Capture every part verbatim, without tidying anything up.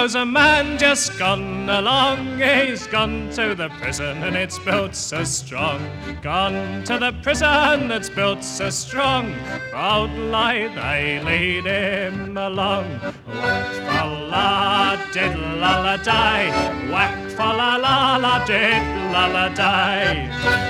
goes a man just gone along, he's gone to the prison and it's built so strong. Gone to the prison that's built so strong, proudly they lead him along. Whack fa la did la la die, whack fa la la la did la la die.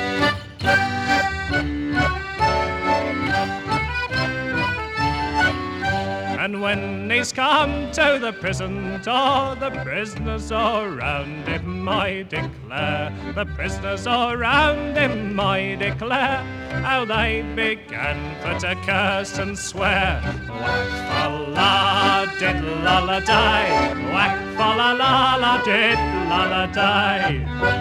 And when he's come to the prison door, the prisoners all round him, I declare, the prisoners all round him, I declare, how they began for to curse and swear. Whack fa la did la la die, whack fa la la la did la la die.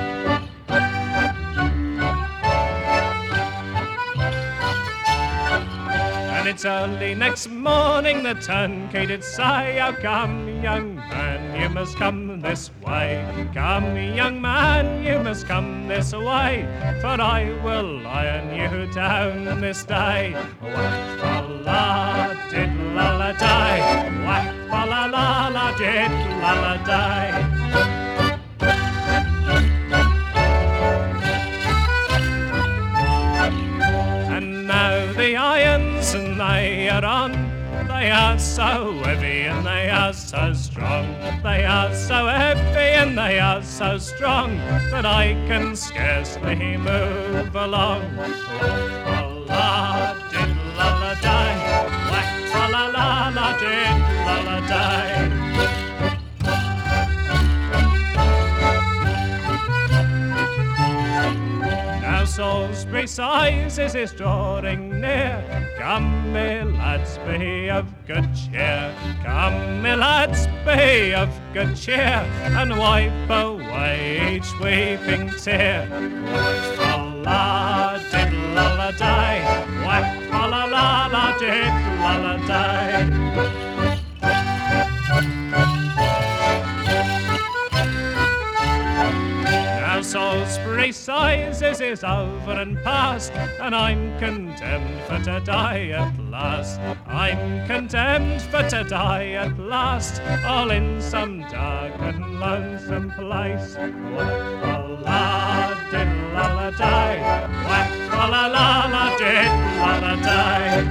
And it's early next morning the turnkey did say, "Oh, come, young man, you must come this way. Come, young man, you must come this way, for I will iron you down this day." Whack fa la did la la die, whack fa la la la did la la die. The irons and they are on, they are so heavy and they are so strong. They are so heavy and they are so strong that I can scarcely move along. Whack fa la did la la die, whack fa la la la did la la die. Salisbury sizes is drawing near. Come, me lads, be of good cheer. Come, me lads, be of good cheer, and wipe away each weeping tear. Whack fa la did la la die, whack fa la la la did la la die. Salisbury sizes is over and past, and I'm condemned for to die at last. I'm condemned for to die at last, all in some dark and lonesome place. Whack fa la did la la die, whack fa la la la did la la die.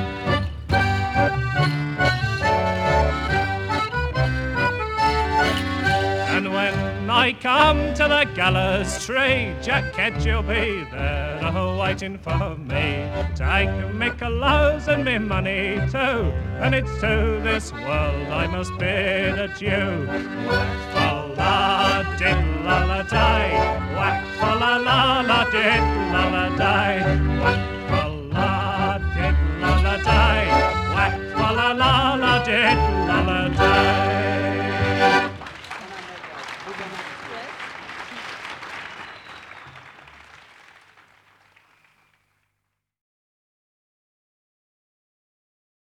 And when I come to the gallows tree, Jack Ketch, you'll be there waiting for me. Take me clothes and me money too, and it's to this world I must bid adieu. Whack fa la did la la die, whack fa la la la did la la die. Whack fa la did la la die, whack fa la la la did